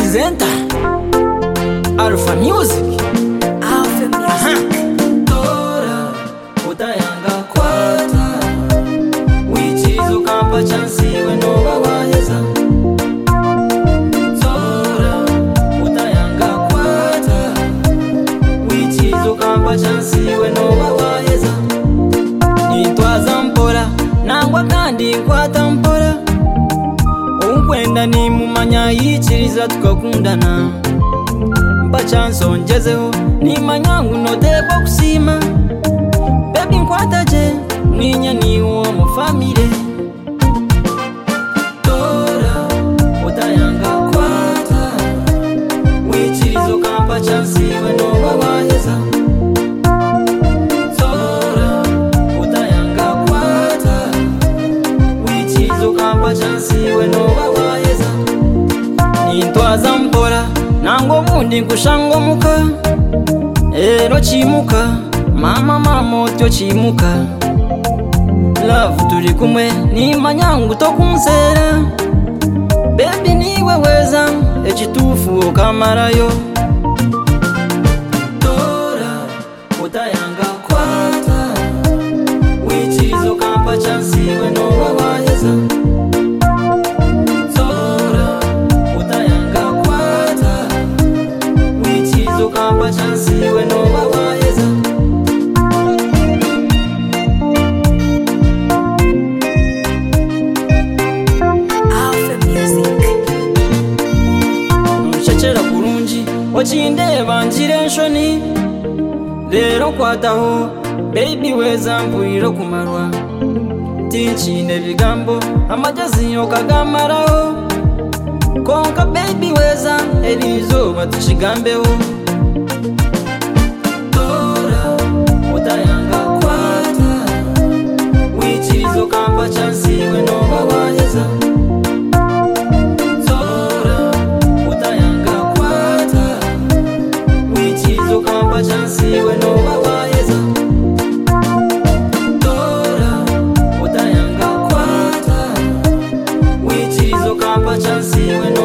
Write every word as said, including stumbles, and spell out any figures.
presenta Alpha Music. Alpha Music. Tora utayanga kwata wichizo kampa chansi wenoba waheza. Tora utayanga kwata wichizo kampa chansi wenoba waheza. Nitwaza mpora nangwa kandi nkwata mpora unkwenda ni mumanya yichiriza tukakundana mpa chanso njezeho ni manyangu notekwa kusima baby nkwata je mwinya ni uwo mu family. Tora utayanga kwata wichirizo kampa chansi wenoba waheza. Tora utayanga kwata wichirizo kampa chansi wenoba waheza. Nitwaza mpora nango mundi nkushango muka ero chimuka mama mama otyo chimuka love turi kumwe ni manyangu tokunsera baby niwe weza ekitufu okamarayo. Tora utayanga kwata wichizo kampa chansi wenoba waheza. Kampa chansi wenoba waheza. Alpha Music. Mchachera kurunji wachindeba njire nshoni lero kwataho baby weza mpuriro kumarwa tinchine bigambo amajazi yokagamaraho konka baby weza elizoba tushigambeho. Tora utayanga kwata wichirizo kampa chansi wenoba waheza. Tora utayanga kwata wichirizo kampa chansi wenoba waheza. Tora utayanga kwata wichirizo kampa chansi wenoba